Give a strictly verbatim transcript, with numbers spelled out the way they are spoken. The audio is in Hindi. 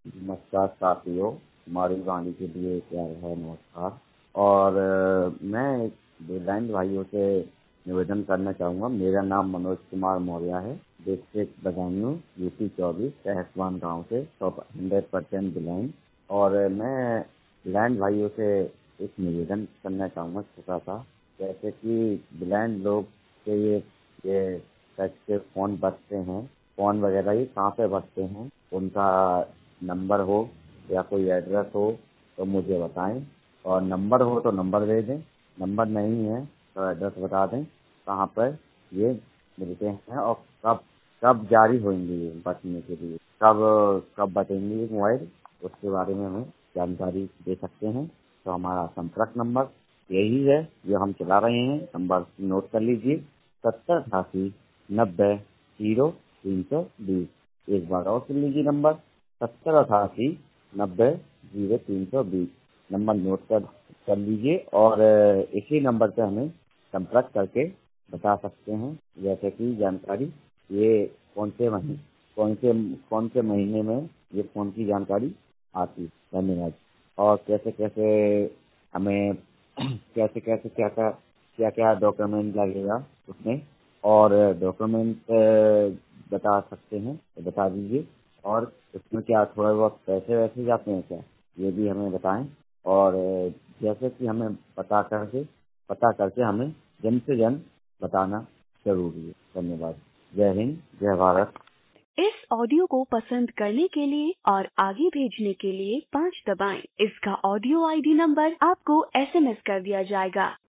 नमस्कार साथियों, हमारी वाणी के लिए प्यार है नमस्कार। और अ, मैं ब्लाइंड भाइयों से निवेदन करना चाहूँगा। मेरा नाम मनोज कुमार मौर्य है, डिस्ट्रिक्ट बदायूं, यूपी चौबीस, सहसवान गांव से हंड्रेड परसेंट ब्लाइंड। और अ, मैं ब्लाइंड भाइयों से एक निवेदन करना चाहूँगा छोटा सा। जैसे कि ब्लाइंड लोग के ये ये टच के फ़ोन बचते हैं, फ़ोन वगैरह ये कहाँ पे बचते हैं, उनका नंबर हो या कोई एड्रेस हो तो मुझे बताएं। और नंबर हो तो नंबर दे दें, नंबर नहीं है तो एड्रेस बता दें कहाँ पर ये मिलते हैं और कब कब जारी होंगे ये बचने के लिए, कब कब बचेंगे ये मोबाइल, उसके बारे में हमें जानकारी दे सकते हैं। तो हमारा संपर्क नंबर यही है जो हम चला रहे हैं, नंबर नोट कर लीजिए, सत्तर अठासी नब्बे जीरो तीन सौ बीस। एक बार और सुन लीजिए, नंबर सत्तर अठासी नब्बे जीरो तीन सौ बीस। नंबर नोट कर कर लीजिए और अ, इसी नंबर पे हमें संपर्क करके बता सकते हैं जैसे कि जानकारी ये कौन से महीने कौन से कौन से महीने में ये फोन की जानकारी आती। धन्यवाद। और कैसे कैसे हमें कैसे कैसे क्या क्या क्या क्या डॉक्यूमेंट लगेगा उसमें, और डॉक्यूमेंट बता सकते हैं तो बता दीजिए। और उसमें क्या थोड़ा बहुत पैसे वैसे जाते हैं क्या, ये भी हमें बताएं। और जैसे कि हमें पता करके पता करके हमें जल्द से जल्द बताना जरूरी है। धन्यवाद। जय हिंद, जय भारत। इस ऑडियो को पसंद करने के लिए और आगे भेजने के लिए पाँच दबाएं। इसका ऑडियो आईडी नंबर आपको एसएमएस कर दिया जाएगा।